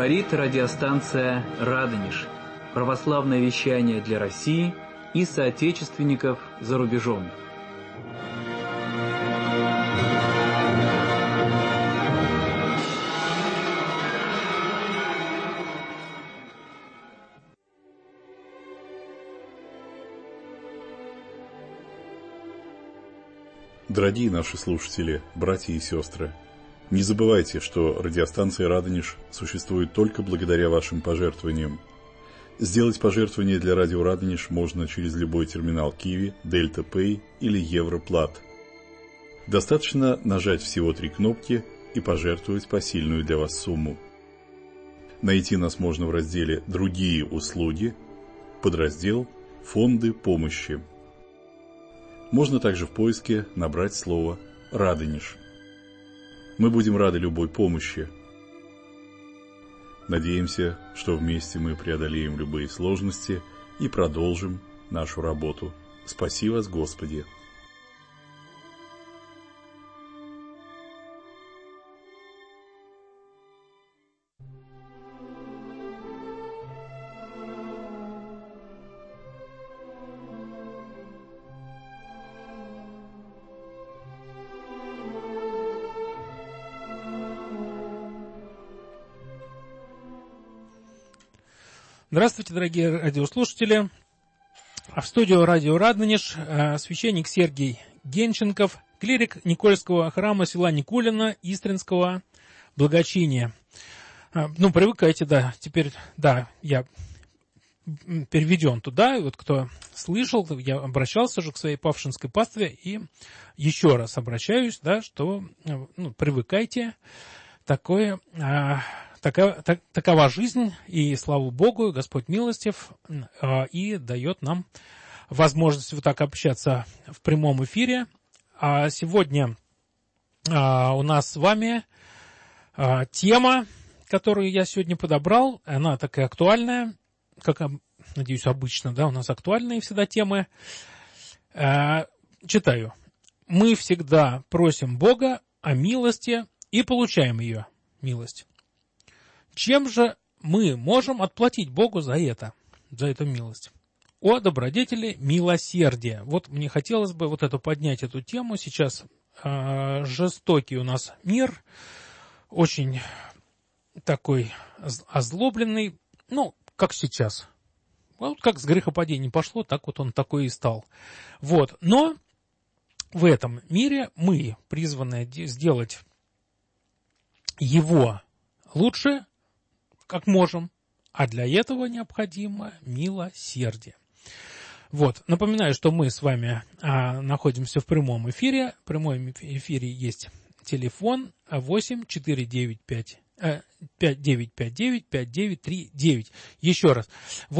Говорит радиостанция «Радонеж». Православное вещание для России и соотечественников за рубежом. Дорогие наши слушатели, братья и сестры, не забывайте, что радиостанция «Радонеж» существует только благодаря вашим пожертвованиям. Сделать пожертвование для радио «Радонеж» можно через любой терминал Киви, Дельта Пэй или Европлат. Достаточно нажать всего 3 кнопки и пожертвовать посильную для вас сумму. Найти нас можно в разделе «Другие услуги», подраздел «Фонды помощи». Можно также в поиске набрать слово «Радонеж». Мы будем рады любой помощи. Надеемся, что вместе мы преодолеем любые сложности и продолжим нашу работу. Спаси вас, Господи! Здравствуйте, дорогие радиослушатели. В студию радио «Радонеж» священник Сергий Генченков, клирик Никольского храма села Никулино Истринского благочиния. Привыкайте, да, теперь, да, я переведен туда, и вот кто слышал, я обращался уже к своей павшинской пастве, и еще раз обращаюсь, да, что, привыкайте, такова жизнь, и слава Богу, Господь милостив, и дает нам возможность вот так общаться в прямом эфире. А сегодня у нас с вами тема, которую я сегодня подобрал, она такая актуальная, как, надеюсь, обычно, да, у нас актуальные всегда темы. Читаю. Мы всегда просим Бога о милости и получаем ее, милость. Чем же мы можем отплатить Богу за эту милость? О добродетели милосердия. Вот мне хотелось бы поднять эту тему. Сейчас жестокий у нас мир, очень такой озлобленный, как сейчас. Вот как с грехопадением пошло, так вот он такой и стал. Вот. Но в этом мире мы призваны сделать его лучше, как можем, а для этого необходимо милосердие. Вот, напоминаю, что мы с вами находимся в прямом эфире. В прямом эфире есть телефон 8-495-5939. Еще раз,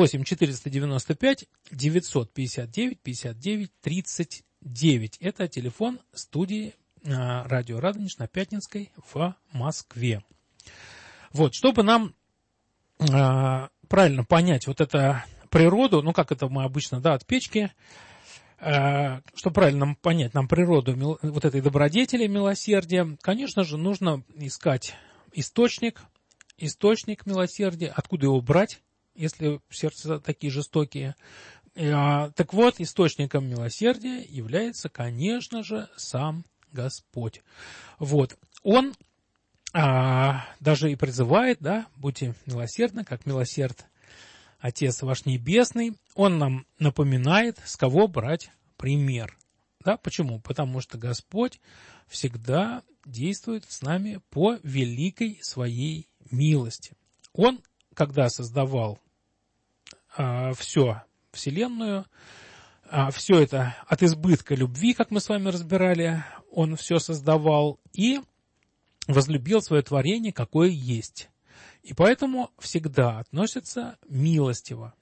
8-495-959-59-39. Это телефон студии радио «Радонеж» на Пятницкой в Москве. Вот, чтобы нам правильно понять вот эту природу, как это мы обычно, да, от печки, чтобы правильно понять нам природу вот этой добродетели, милосердия, конечно же, нужно искать источник милосердия, откуда его брать, если сердца такие жестокие. Так вот, источником милосердия является, конечно же, сам Господь. Вот, Он даже и призывает, да, будьте милосердны, как милосерд Отец ваш Небесный. Он нам напоминает, с кого брать пример. Да, почему? Потому что Господь всегда действует с нами по великой своей милости. Он, когда создавал всю Вселенную, все это от избытка любви, как мы с вами разбирали, Он все создавал и возлюбил свое творение, какое есть. И поэтому всегда относится милостиво.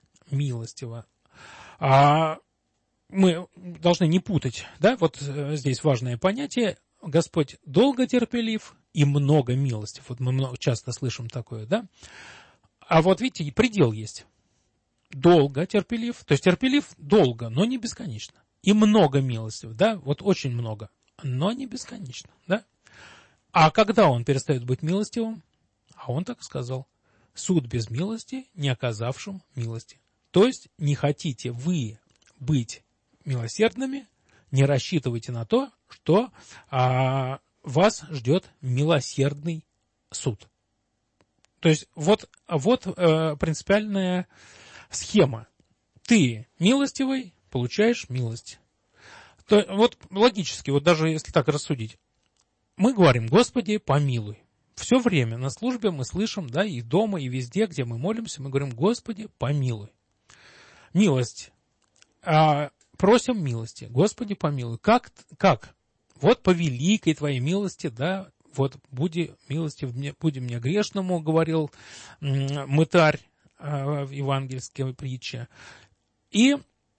Мы должны не путать, да, вот здесь важное понятие. Господь долго терпелив и много милостив. Вот мы часто слышим такое, да. А вот видите, и предел есть. Долго терпелив, то есть терпелив долго, но не бесконечно. И много милостив, да, вот очень много, но не бесконечно, да. А когда он перестает быть милостивым? А он так сказал: суд без милости, не оказавшим милости. То есть не хотите вы быть милосердными, не рассчитывайте на то, что вас ждет милосердный суд. То есть вот принципиальная схема. Ты милостивый, получаешь милость. То, вот логически, вот даже если так рассудить, мы говорим: Господи, помилуй. Все время на службе мы слышим, да, и дома, и везде, где мы молимся, мы говорим: Господи, помилуй. Милость. Просим милости. Господи, помилуй. Как? Вот по великой Твоей милости, да, вот буди милостив мне грешному, говорил мытарь в евангельской притче. И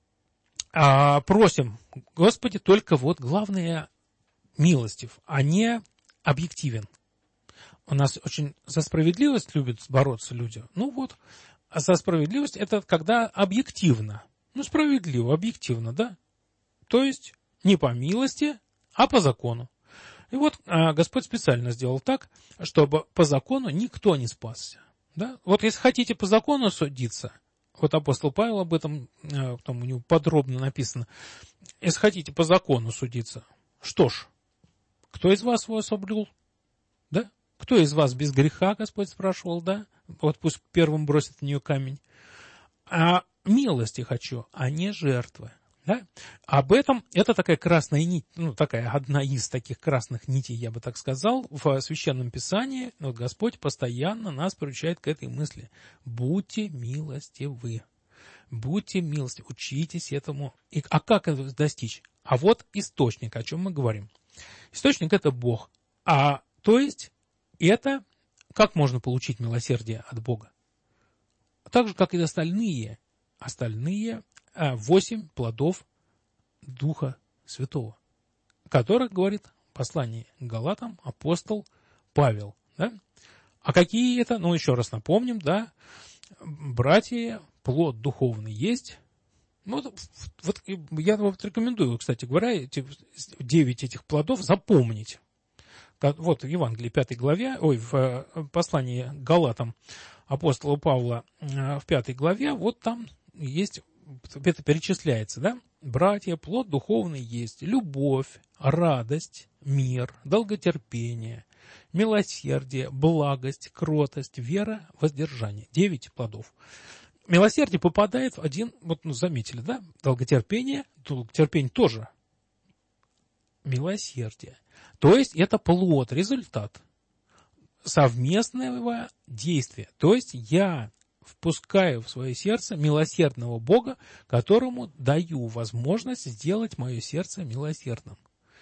просим: Господи, только вот главное милостив, а не объективен. У нас очень за справедливость любят бороться люди. Ну вот, а за справедливость это когда объективно. Ну, справедливо, объективно, да? То есть не по милости, а по закону. И вот Господь специально сделал так, чтобы по закону никто не спасся. Да? Вот если хотите по закону судиться, вот апостол Павел об этом, там у него подробно написано, если хотите по закону судиться, что ж, кто из вас его соблюл? Да? Кто из вас без греха, Господь спрашивал, да? Вот пусть первым бросит в нее камень. А милости хочу, а не жертвы. Да? Об этом, это такая красная нить, ну, такая одна из таких красных нитей, я бы так сказал, в Священном Писании. Вот Господь постоянно нас приучает к этой мысли. Будьте милостивы. Будьте милостивы, учитесь этому. А как это достичь? А вот источник, о чем мы говорим. Источник – это Бог. То есть, это как можно получить милосердие от Бога? Так же, как и остальные 8 плодов Духа Святого, о которых говорит в послании к Галатам апостол Павел. Да? А какие это? Ну, еще раз напомним, да, братья, плод духовный есть. Ну, вот я вот рекомендую, кстати говоря, 9 этих плодов запомнить. Вот в Евангелии 5 главе, в послании к Галатам апостола Павла в 5 главе, вот там есть, это перечисляется, да? Братья, плод духовный есть: любовь, радость, мир, долготерпение, милосердие, благость, кротость, вера, воздержание. 9 плодов. Милосердие попадает в один, вот, ну, заметили, да? Долготерпение тоже милосердие. То есть это плод, результат совместного действия. То есть я впускаю в свое сердце милосердного Бога, которому даю возможность сделать мое сердце милосердным.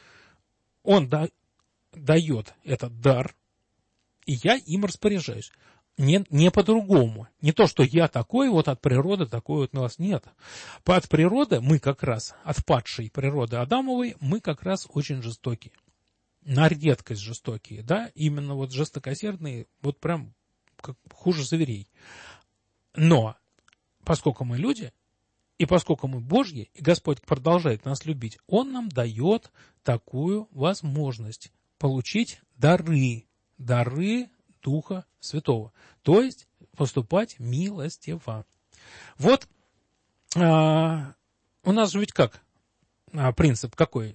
Он дает этот дар, и я им распоряжаюсь. Не по-другому. Не то, что я такой вот от природы, такой вот милосердный. Нет. От природы мы как раз, от падшей природы Адамовой, мы как раз очень жестокие. На редкость жестокие, да, именно вот жестокосердные, вот прям как хуже зверей. Но поскольку мы люди, и поскольку мы Божьи, и Господь продолжает нас любить, Он нам дает такую возможность получить дары Духа Святого, то есть поступать милостиво. Вот у нас же ведь как принцип какой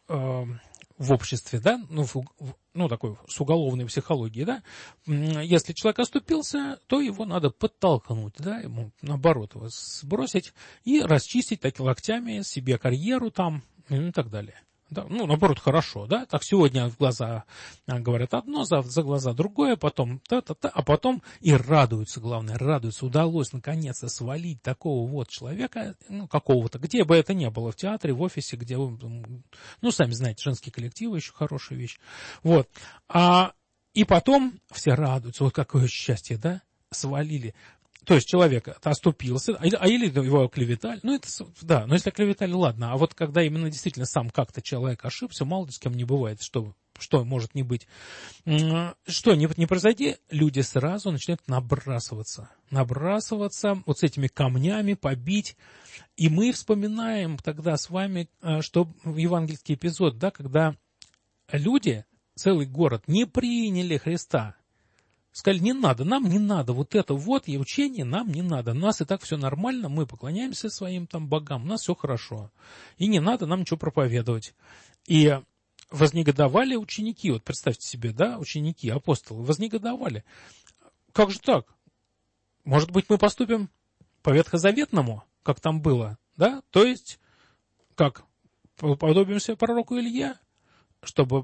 в обществе, да, ну такой с уголовной психологией, да, если человек оступился, то его надо подтолкнуть, да, ему наоборот его сбросить и расчистить такими локтями себе карьеру там и так далее. Да, ну, наоборот, хорошо, да, так сегодня в глаза говорят одно, за глаза другое, потом а потом и радуются, главное, удалось наконец-то свалить такого вот человека, ну, какого-то, где бы это ни было, в театре, в офисе, где, ну, сами знаете, женские коллективы еще хорошая вещь, вот, и потом все радуются, вот какое счастье, да, свалили. То есть человек оступился, или его оклеветали. Ну, это, да, но если оклеветали, ладно. А вот когда именно действительно сам как-то человек ошибся, мало ли с кем не бывает, что может не быть. Что не произойти, люди сразу начинают набрасываться вот с этими камнями, побить. И мы вспоминаем тогда с вами, что евангельский эпизод, да, когда люди, целый город, не приняли Христа Сказали, не надо, нам не надо, вот это вот и учение нам не надо. У нас и так все нормально, мы поклоняемся своим там богам, у нас все хорошо. И не надо нам ничего проповедовать. И вознегодовали ученики, вот представьте себе, да, ученики, апостолы, вознегодовали. Как же так? Может быть, мы поступим по ветхозаветному, как там было, да? То есть, как, подобимся пророку Илье, чтобы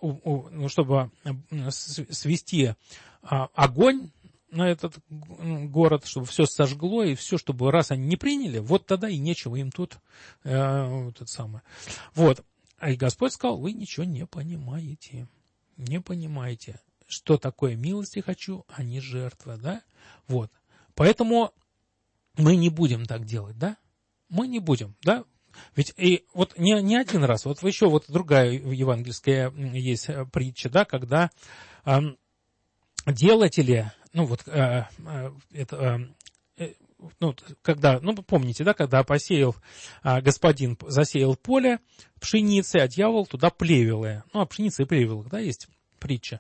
свести огонь на этот город, чтобы все сожгло, и все, чтобы раз они не приняли, вот тогда и нечего им тут это самое. Вот. И Господь сказал, вы ничего не понимаете. Не понимаете, что такое милости хочу, а не жертва, да? Вот. Поэтому мы не будем так делать, да? Мы не будем, да? Ведь и вот не один раз, вот еще вот другая евангельская есть притча, да, когда делатели, когда, помните, да, когда господин засеял поле пшеницы, а дьявол туда плевелы. А пшеница и плевелы, да, есть притча.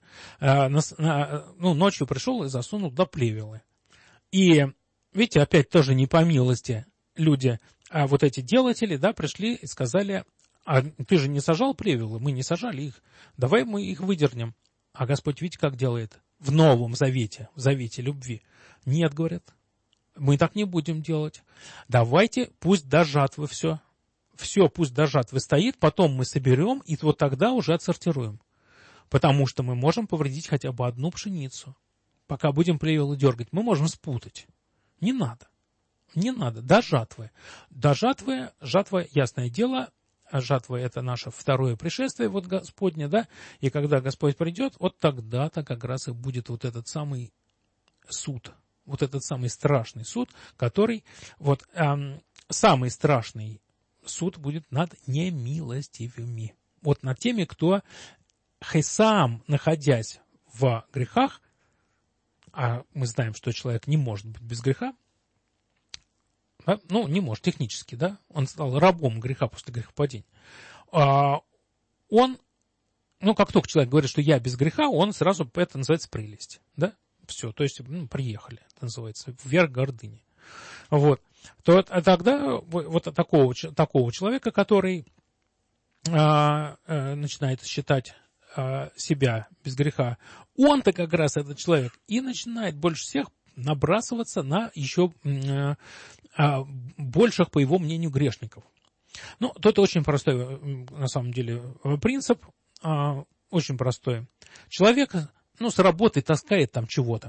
Ночью пришел и засунул туда плевелы. И, видите, опять тоже не по милости люди, а вот эти делатели, да, пришли и сказали, а ты же не сажал плевелы, мы не сажали их, давай мы их выдернем. А Господь, видите, как делает в Новом Завете, в Завете любви. Нет, говорят, мы так не будем делать. Давайте, пусть до жатвы все пусть до жатвы стоит, потом мы соберем, и вот тогда уже отсортируем. Потому что мы можем повредить хотя бы одну пшеницу. Пока будем плевелы дергать, мы можем спутать. Не надо. Не надо. До жатвы. Жатва, ясное дело, жатва — это наше второе пришествие, вот Господне, да, и когда Господь придет, вот тогда-то как раз и будет вот этот самый суд, вот этот самый страшный суд, который, самый страшный суд будет над немилостивыми. Вот над теми, кто сам, находясь в грехах, а мы знаем, что человек не может быть без греха, да? Не может технически, да, он стал рабом греха после грехопадения. Он, как только человек говорит, что я без греха, он сразу, это называется прелесть, да, все, то есть, приехали, это называется, вверх гордыни. Вот, тогда вот такого человека, который начинает считать себя без греха, он-то как раз, этот человек, и начинает больше всех набрасываться на еще больших, по его мнению, грешников. Тут очень простой, на самом деле, принцип, очень простой. Человек, с работы таскает там чего-то.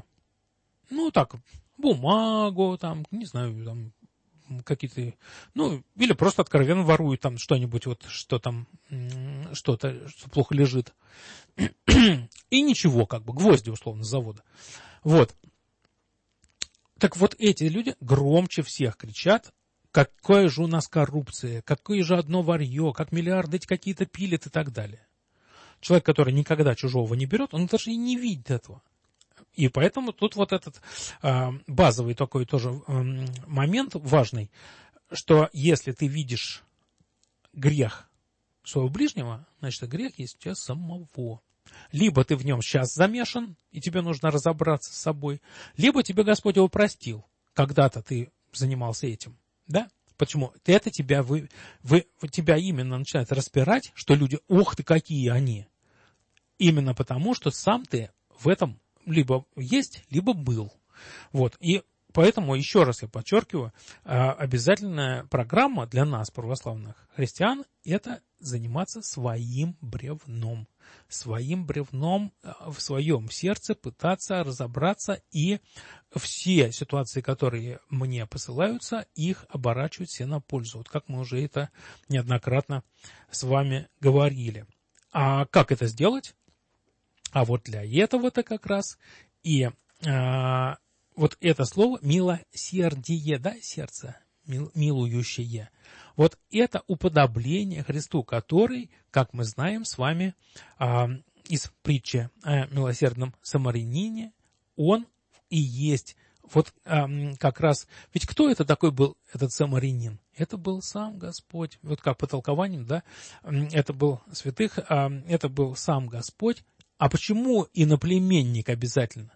Бумагу, там, не знаю, там, какие-то, или просто откровенно ворует там что-нибудь, что-то, что плохо лежит. И ничего, гвозди, условно, с завода. Вот. Так вот эти люди громче всех кричат, какая же у нас коррупция, какое же одно варье, как миллиарды эти какие-то пилят и так далее. Человек, который никогда чужого не берет, он даже и не видит этого. И поэтому тут вот этот базовый такой тоже момент важный, что если ты видишь грех своего ближнего, значит, грех есть у тебя самого. Либо ты в нем сейчас замешан, и тебе нужно разобраться с собой, либо тебе Господь его простил. Когда-то ты занимался этим, да? Почему? Это тебя именно начинает распирать, что люди, ох ты, какие они. Именно потому, что сам ты в этом либо есть, либо был. Вот. И поэтому, еще раз я подчеркиваю, обязательная программа для нас, православных христиан, это заниматься своим бревном. Своим бревном в своем сердце пытаться разобраться и все ситуации, которые мне посылаются, их оборачивать все на пользу. Вот как мы уже это неоднократно с вами говорили. А как это сделать? А вот для этого-то как раз и вот это слово милосердие, да, сердце, милующее. Вот это уподобление Христу, который, как мы знаем с вами из притчи о милосердном самарянине, он и есть вот как раз... Ведь кто это такой был, этот самарянин? Это был сам Господь. Вот как по толкованиям, да, это был святых, это был сам Господь. А почему иноплеменник обязательно?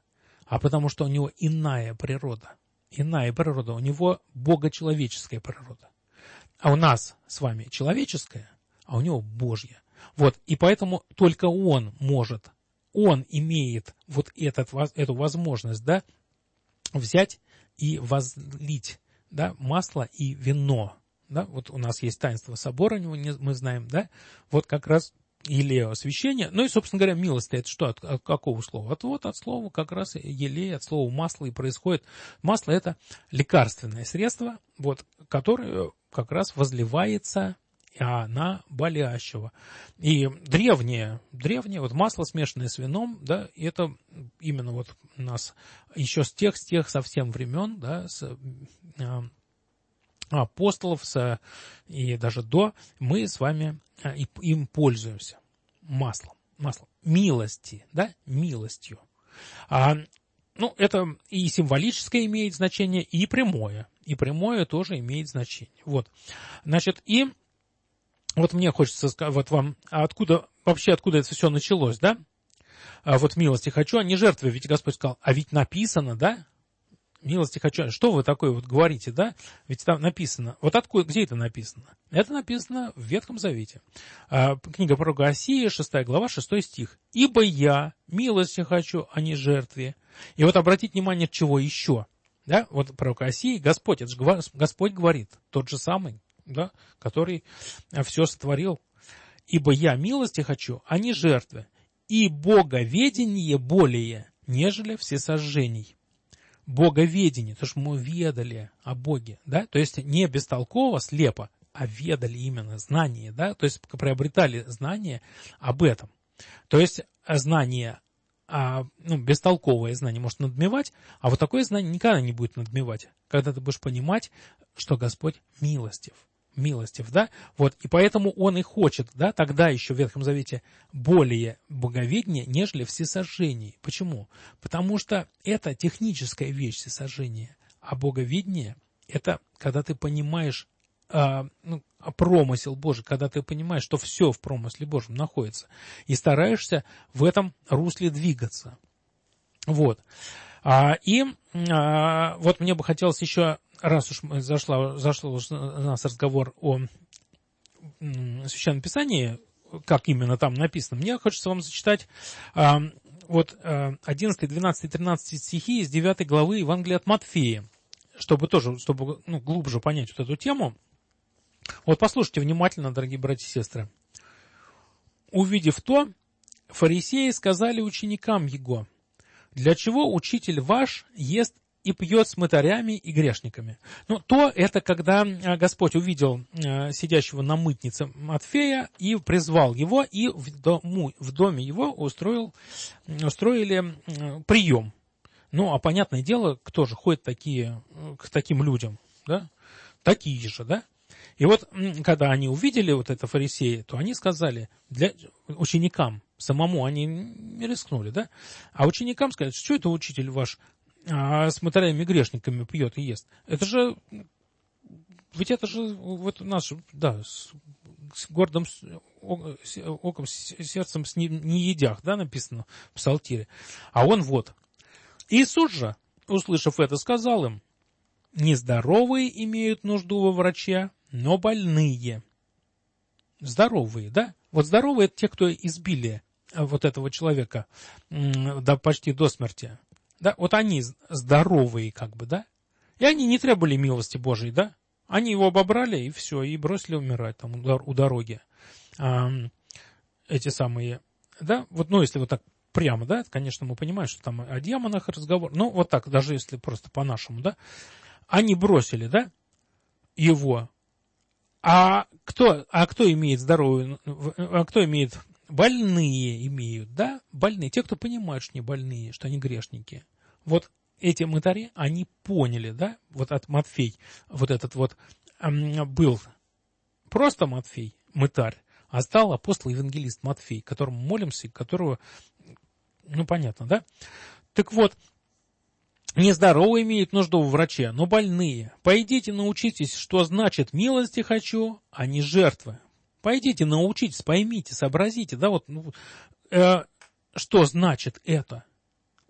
а потому что у него иная природа. Иная природа, у него богочеловеческая природа. А у нас с вами человеческая, а у него Божья. Вот, и поэтому только он может, он имеет вот эту возможность, да, взять и возлить, да, масло и вино. Да, вот у нас есть таинство собора, мы знаем, да, вот как раз елея освящения, ну и, собственно говоря, милость, это что, от какого слова? От слова как раз елея, от слова масло и происходит. Масло – это лекарственное средство, вот, которое как раз возливается на болящего. И древнее, вот масло, смешанное с вином, да, это именно вот у нас еще с тех совсем времен, да, с апостолов и даже до, мы с вами им пользуемся. Маслом. Милости, да, милостью. Ну, это и символическое имеет значение, и прямое. И прямое тоже имеет значение. Вот. Значит, и вот мне хочется сказать, вот вам, откуда это все началось, да? Вот милости хочу, а не жертвы. Ведь Господь сказал, а ведь написано, да? Милости хочу. Что вы такое вот говорите, да? Ведь там написано. Вот откуда, где это написано? Это написано в Ветхом Завете. Книга пророка Осии, 6 глава, 6 стих. «Ибо я милости хочу, а не жертве». И вот обратите внимание, чего еще. Да? Вот пророк Осии, Господь, это же Господь говорит, тот же самый, да, который все сотворил. «Ибо я милости хочу, а не жертвы, и боговедение более, нежели всесожжений». Боговедение, то, что мы ведали о Боге, да, то есть не бестолково, слепо, а ведали именно знание, да, то есть приобретали знание об этом. То есть знание, бестолковое знание может надмевать, а вот такое знание никогда не будет надмевать, когда ты будешь понимать, что Господь милостив, да, вот, и поэтому Он и хочет, да, тогда еще в Ветхом Завете более боговедения, нежели всесожжений. Почему? Потому что это техническая вещь всесожжения, а боговедение – это когда ты понимаешь промысел Божий, когда ты понимаешь, что все в промысле Божьем находится, и стараешься в этом русле двигаться. Вот. Вот мне бы хотелось еще, раз уж зашел у нас разговор о Священном Писании, как именно там написано, мне хочется вам зачитать вот 11, 12, 13 стихи из 9 главы Евангелия от Матфея, чтобы глубже понять вот эту тему. Вот послушайте внимательно, дорогие братья и сестры. «Увидев то, фарисеи сказали ученикам Его: для чего учитель ваш ест и пьет с мытарями и грешниками?» То это когда Господь увидел сидящего на мытнице Матфея и призвал его, и в доме его устроили прием. Понятное дело, кто же ходит к таким людям, да? Такие же, да? И вот, когда они увидели вот это фарисеи, то они сказали ученикам, самому они не рискнули, да? А ученикам сказали, что это учитель ваш с мытарями и грешниками пьет и ест? Это же вот наш, да, с гордым оком, сердцем не едях, да, написано в Псалтире. А он вот. Иисус же, услышав это, сказал им: нездоровые имеют нужду во враче, но больные. Здоровые, да? Вот здоровые — это те, кто избили вот этого человека почти до смерти. Да? Вот они здоровые, как бы, да? И они не требовали милости Божией, да? Они его обобрали, и все, и бросили умирать там у дороги. Эти самые, да? Вот, если вот так прямо, да, конечно, мы понимаем, что там о демонах разговор. Вот так, даже если просто по-нашему, да? Они бросили, да, его. А кто имеет здоровье, кто имеет, больные имеют, да, больные, те, кто понимают, что они больные, что они грешники. Вот эти мытари, они поняли, да, вот от Матфей, вот этот вот был просто Матфей, мытарь, а стал апостол-евангелист Матфей, которому молимся, которого, понятно, да? Так вот, нездоровые имеют нужду в враче, но больные. Пойдите научитесь, что значит милости хочу, а не жертвы. Пойдите научитесь, поймите, сообразите, да, что значит это.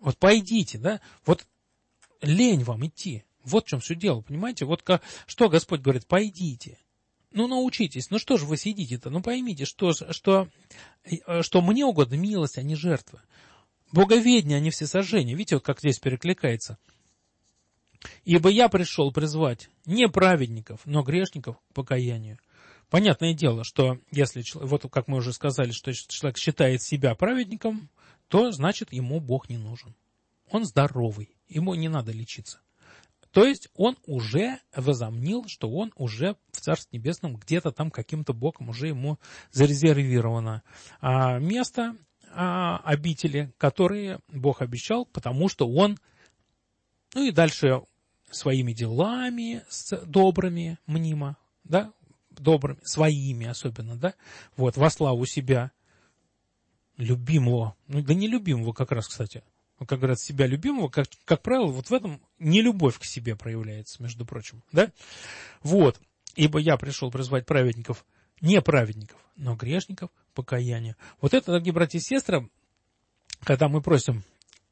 Вот пойдите, да, вот лень вам идти. Вот в чем все дело, понимаете? Вот что Господь говорит, пойдите. Ну, научитесь. Ну, что же вы сидите-то? Ну, поймите, что мне угодно милость, а не жертва. Боговедение, а не всесожжение. Видите, вот как здесь перекликается. Ибо я пришел призвать не праведников, но грешников к покаянию. Понятное дело, что если, вот как мы уже сказали, что человек считает себя праведником, то значит ему Бог не нужен. Он здоровый, ему не надо лечиться. То есть он уже возомнил, что он уже в Царстве Небесном где-то там каким-то боком уже ему зарезервировано место, обители, которые Бог обещал, потому что он, ну и дальше своими делами добрыми, мнимо, да, добрыми, своими особенно, да, вот, во славу себя, любимого, ну да не любимого как раз, кстати, как говорят, себя любимого, как правило, вот в этом нелюбовь к себе проявляется, между прочим, да, вот, ибо я пришел призвать праведников, не праведников, но грешников к покаянию. Вот это, дорогие братья и сестры, когда мы просим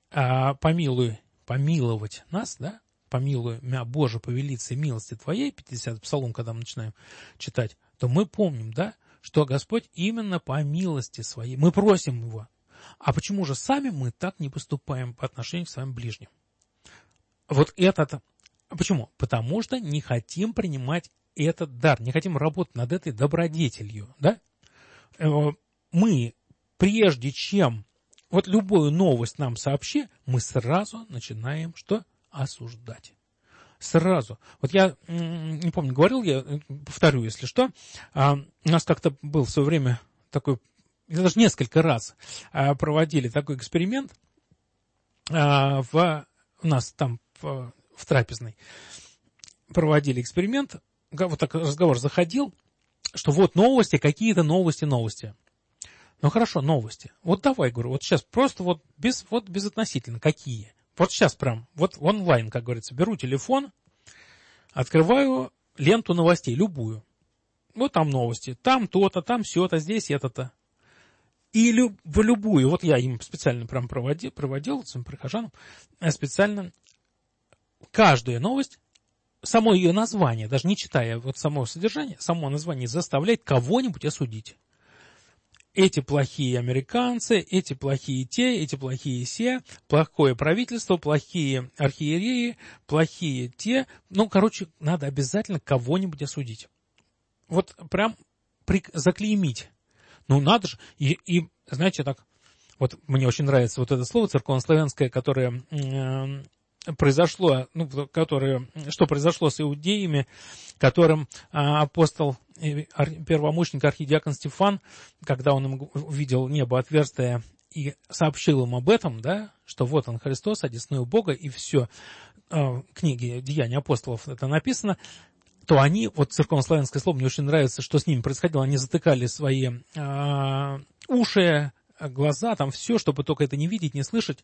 помиловать нас, да, помилуй мя, Боже, по велице милости Твоей, 50-й псалом, когда мы начинаем читать, то мы помним, да, что Господь именно по милости Своей, мы просим Его. А почему же сами мы так не поступаем по отношению к своим ближним? Вот это-то. Почему? Потому что не хотим принимать этот дар, не хотим работать над этой добродетелью, да? Мы, прежде чем вот любую новость нам сообщи, мы сразу начинаем что? Осуждать. Сразу. Вот я не помню, говорил, я повторю, если что. У нас как-то был в свое время такой, даже несколько раз проводили такой эксперимент у нас там в трапезной. Проводили эксперимент, вот так разговор заходил, что вот новости, какие-то новости. Ну хорошо, новости. Вот давай, говорю, вот сейчас просто вот безотносительно, какие. Вот сейчас прям, вот онлайн, как говорится, беру телефон, открываю ленту новостей, любую. Вот там новости, там то-то, там сё-то, здесь это-то. И в любую, вот я им специально прям проводил своим прихожанам, специально каждую новость, само ее название, даже не читая вот само содержание, само название заставляет кого-нибудь осудить. Эти плохие американцы, эти плохие те, эти плохие се, плохое правительство, плохие архиереи, плохие те. Ну, короче, надо обязательно кого-нибудь осудить. Вот прям заклеймить. Ну, надо же. И знаете, так, вот мне очень нравится вот это слово церковнославянское, которое произошло, что произошло с иудеями, которым апостол, первомученик, архидиакон Стефан, когда он им увидел небо отверстое и сообщил им об этом, да, что вот он Христос, одесную Бога, и все, в книге «Деяния апостолов» это написано, то они, вот церковнославянское слово, мне очень нравится, что с ними происходило, они затыкали свои уши, глаза, там все, чтобы только это не видеть, не слышать,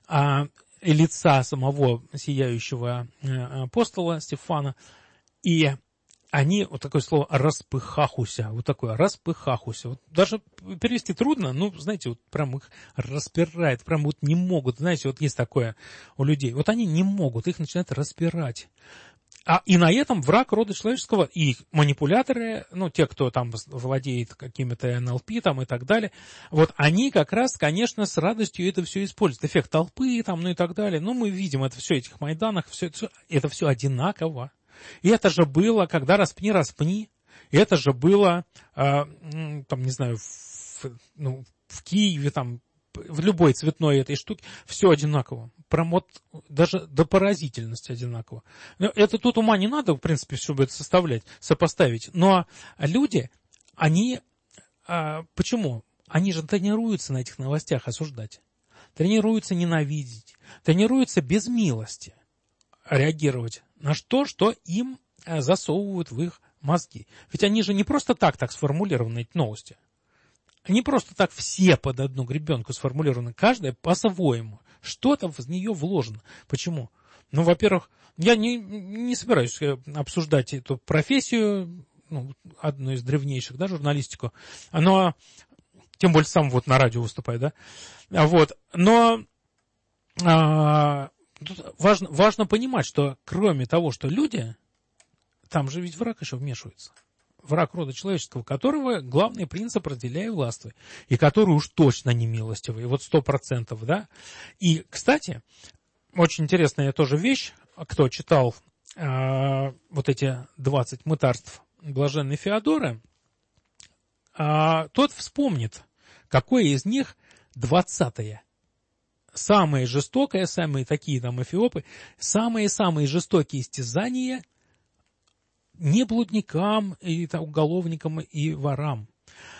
лица самого сияющего апостола Стефана, и они, вот такое слово «распыхахуся», вот такое «распыхахуся», вот даже перевести трудно, ну, знаете, вот прям их распирает, прям вот не могут, знаете, вот есть такое у людей, вот они не могут, их начинают распирать. И на этом враг рода человеческого, и манипуляторы, ну, те, кто там владеет какими-то НЛП там и так далее, вот они как раз, конечно, с радостью это все используют. Эффект толпы там, ну и так далее. Ну, мы видим это все, этих майданах, это все одинаково. И это же было, когда распни. Это же было, там, не знаю, в Киеве, там, в любой цветной этой штуке, все одинаково. Прям вот даже до поразительности одинаково. Это тут ума не надо, в принципе, чтобы это сопоставить. Но люди, они... Почему? Они же тренируются на этих новостях осуждать. Тренируются ненавидеть. Тренируются без милости реагировать на то, что им засовывают в их мозги. Ведь они же не просто так сформулированы, эти новости. Не просто так все под одну гребенку сформулированы, каждая по-своему. Что-то в нее вложено. Почему? Ну, во-первых, я не собираюсь обсуждать эту профессию, одну из древнейших, да, журналистику, но, тем более сам вот на радио выступаю, да, вот, но тут важно понимать, что кроме того, что люди, там же ведь враг еще вмешивается. Враг рода человеческого, которого главный принцип «разделяй и властвуй», и который уж точно не милостивый, вот 100%, да. И, кстати, очень интересная тоже вещь, кто читал вот эти 20 мытарств блаженной Феодоры, тот вспомнит, какое из них 20-е. Самое жестокое, самые такие там эфиопы, самые-самые жестокие истязания не блудникам, и там, уголовникам и ворам,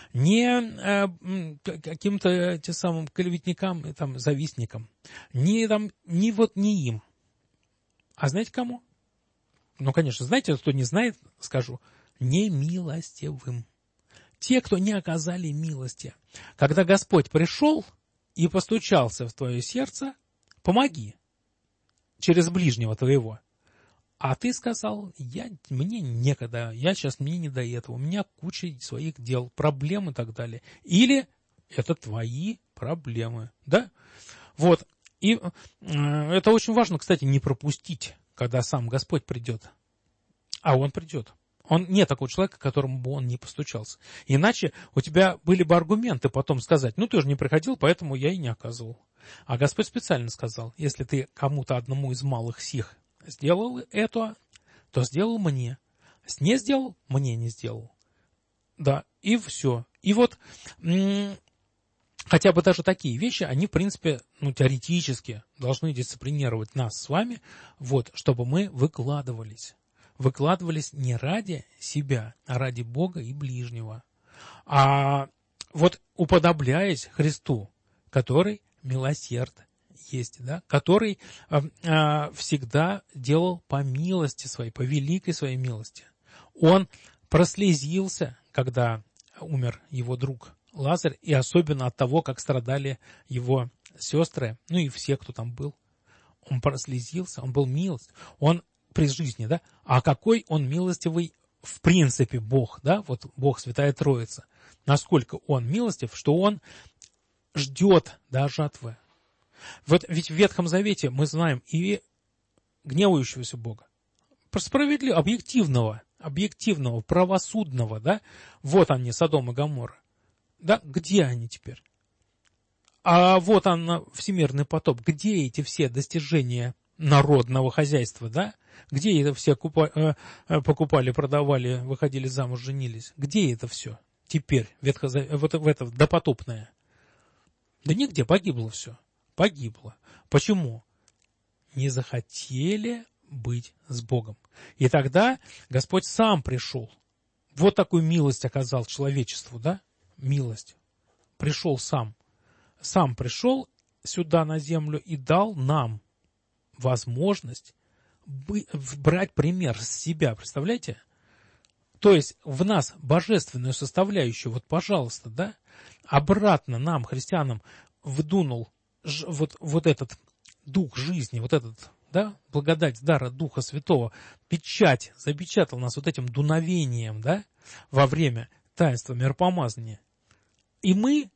не каким-то тем самым клеветникам и там завистникам, не им. А знаете кому? Ну, конечно, знаете, кто не знает, скажу, немилостивым. Те, кто не оказали милости. Когда Господь пришел и постучался в твое сердце, помоги через ближнего твоего. А ты сказал, мне некогда, мне не до этого, у меня куча своих дел, проблем и так далее. Или это твои проблемы, да? Вот. И это очень важно, кстати, не пропустить, когда сам Господь придет. А Он придет. Нет такого человека, к которому бы он не постучался. Иначе у тебя были бы аргументы потом сказать, ты же не приходил, поэтому я и не оказывал. А Господь специально сказал, если ты кому-то одному из малых сих сделал это, то сделал мне. Не сделал, мне не сделал. Да, и все. И вот хотя бы даже такие вещи, они, в принципе, теоретически должны дисциплинировать нас с вами, вот, чтобы мы выкладывались. Выкладывались не ради себя, а ради Бога и ближнего. А вот уподобляясь Христу, который милосерд есть, да, который всегда делал по милости своей, по великой своей милости. Он прослезился, когда умер его друг Лазарь, и особенно от того, как страдали его сестры, и все, кто там был. Он прослезился, он был милост, он при жизни, да, а какой он милостивый в принципе Бог, да, вот Бог, Святая Троица, насколько он милостив, что он ждет, да, жатвы. Вот ведь в Ветхом Завете мы знаем и гневающегося Бога, справедливого, объективного, правосудного, да, вот они, Содом и Гоморра, да, где они теперь? А вот он, всемирный потоп, где эти все достижения народного хозяйства, да? Где это все покупали, продавали, выходили замуж, женились? Где это все теперь, допотопное? Да нигде, погибло все. Погибло. Почему? Не захотели быть с Богом. И тогда Господь сам пришел. Вот такую милость оказал человечеству, да? Милость. Пришел сам. Сам пришел сюда на землю и дал нам возможность брать пример с себя, представляете? То есть в нас божественную составляющую, вот пожалуйста, да, обратно нам, христианам, вдунул вот этот дух жизни, вот этот, да, благодать дара Духа Святого, печать, запечатал нас вот этим дуновением, да, во время таинства миропомазания. И мы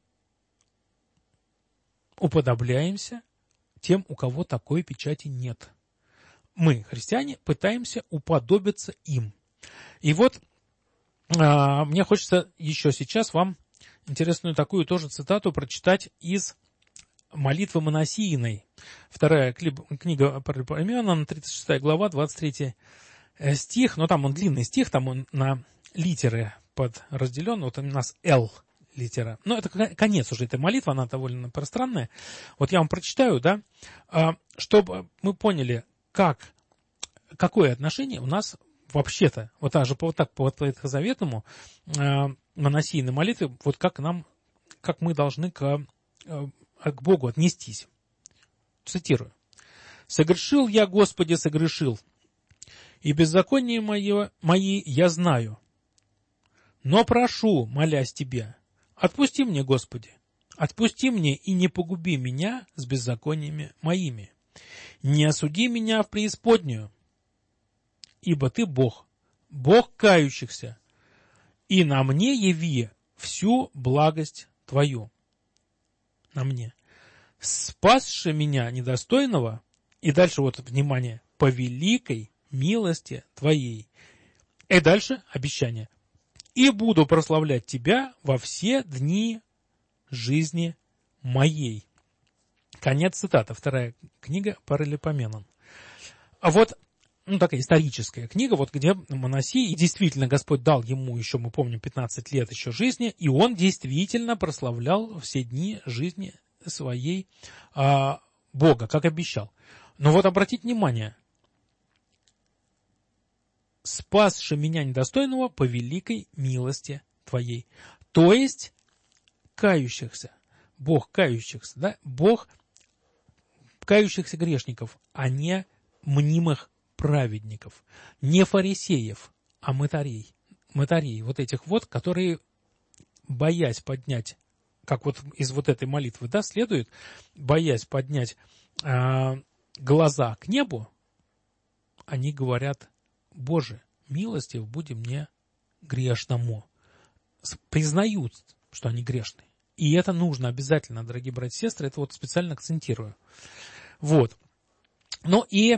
уподобляемся тем, у кого такой печати нет. Мы, христиане, пытаемся уподобиться им. И вот мне хочется еще сейчас вам интересную такую тоже цитату прочитать из молитвы Моносииной. Вторая книга Паралипоменон, 36 глава, 23 стих. Но там он длинный стих, там он на литеры подразделен. Вот у нас «Л» литера. Но это конец уже этой молитвы, она довольно пространная. Вот я вам прочитаю, да, чтобы мы поняли, какое отношение у нас вообще-то, вот так по ветхозаветному моносийной молитве, вот как мы должны к Богу отнестись. Цитирую. «Согрешил я, Господи, согрешил, и беззаконие мои я знаю. Но прошу, молясь Тебе, отпусти мне, Господи, отпусти мне и не погуби меня с беззакониями моими. Не осуди меня в преисподнюю, ибо Ты Бог, Бог кающихся, и на мне яви всю благость Твою». На мне. спасши меня недостойного, и дальше вот, внимание, по великой милости Твоей. И дальше обещание. И буду прославлять Тебя во все дни жизни моей. Конец цитаты. Вторая книга Паралипоменон. А вот, такая историческая книга, вот где Манасий, и действительно Господь дал ему еще, мы помним, 15 лет еще жизни, и он действительно прославлял все дни жизни своей Бога, как обещал. Но вот обратите внимание, спасши меня недостойного по великой милости Твоей. То есть, кающихся, Бог кающихся, да, Бог кающихся грешников, а не мнимых праведников, не фарисеев, а мытарей, вот этих вот, которые, боясь поднять, как вот из вот этой молитвы, да, следует, боясь поднять глаза к небу, они говорят: Боже, милостив буди мне грешному. Признают, что они грешные. И это нужно обязательно, дорогие братья и сестры, это вот специально акцентирую. Вот. Ну и...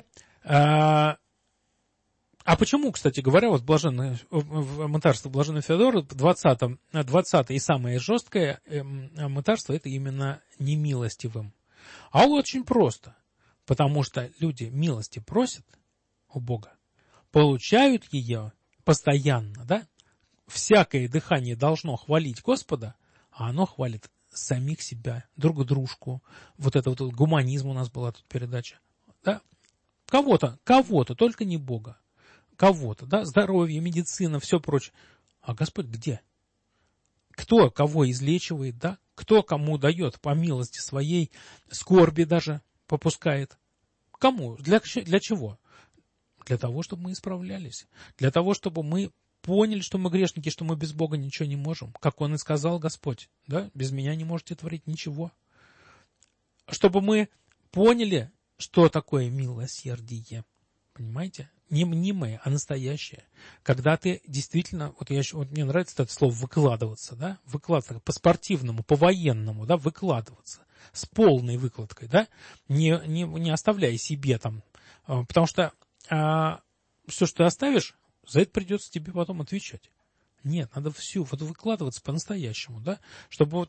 А почему, кстати говоря, вот в мытарстве Блаженного Феодора 20 и самое жесткое мытарство — это именно немилостивым. А очень просто. Потому что люди милости просят у Бога, получают ее постоянно, да? Всякое дыхание должно хвалить Господа, а оно хвалит самих себя, друг дружку. Вот это вот гуманизм у нас была тут передача. Да? Кого-то, только не Бога. Кого-то, да, здоровье, медицина, все прочее. А Господь где? Кто кого излечивает, да? Кто кому дает по милости своей, скорби даже попускает? Кому? Для чего? Для того, чтобы мы исправлялись. Для того, чтобы мы поняли, что мы грешники, что мы без Бога ничего не можем. Как Он и сказал Господь, да? Без меня не можете творить ничего. Чтобы мы поняли, что такое милосердие. Понимаете? Не мнимое, а настоящее. Когда ты действительно, вот мне нравится это слово «выкладываться», да? Выкладываться по-спортивному, по-военному, да? Выкладываться. С полной выкладкой, да? Не оставляя себе там. Потому что все, что ты оставишь, за это придется тебе потом отвечать. Нет, надо выкладываться по-настоящему, да? Чтобы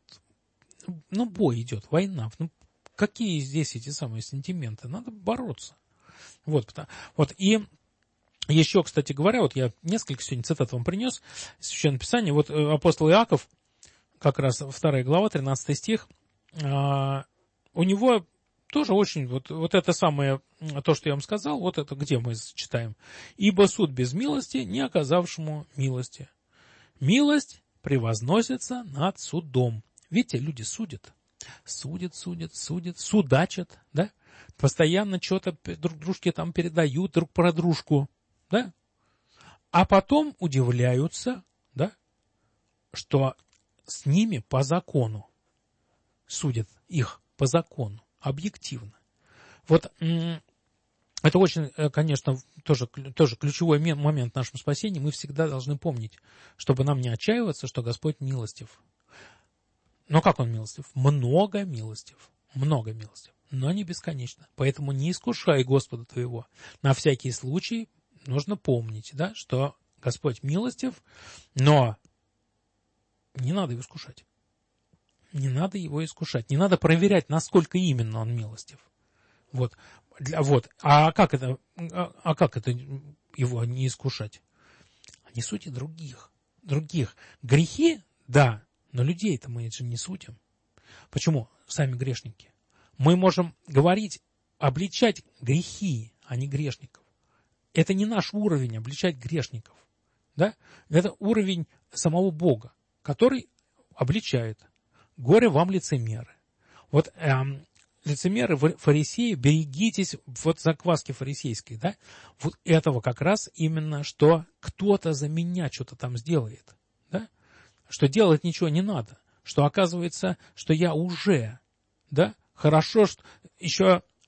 бой идет, война. Какие здесь эти самые сентименты? Надо бороться. Вот, и еще, кстати говоря, вот я несколько сегодня цитат вам принес из Священного Писания. Вот апостол Иаков, как раз 2 глава, 13 стих, у него тоже очень, вот это самое, то, что я вам сказал, вот это где мы читаем. «Ибо суд без милости, не оказавшему милости. Милость превозносится над судом». Видите, люди судят, судачат, да? Постоянно что-то друг дружке там передают, друг про дружку, да? А потом удивляются, да, что с ними по закону судят их по закону, объективно. Вот это очень, конечно, тоже ключевой момент в нашем спасении. Мы всегда должны помнить, чтобы нам не отчаиваться, что Господь милостив. Но как Он милостив? Много милостив, но не бесконечно. Поэтому не искушай Господа твоего. На всякий случай нужно помнить, да, что Господь милостив, но не надо его искушать. Не надо его искушать. Не надо проверять, насколько именно он милостив. Вот. А как это его не искушать? Не судите других. Грехи, да, но людей-то мы же не судим. Почему? Сами грешники. Мы можем говорить, обличать грехи, а не грешников. Это не наш уровень обличать грешников. Да? Это уровень самого Бога, который обличает. Горе вам, лицемеры. Вот лицемеры, фарисеи, берегитесь вот закваски фарисейской. Да? Вот этого как раз именно, что кто-то за меня что-то там сделает. Да? Что делать ничего не надо. Что оказывается, что я уже, да, хорошо, что еще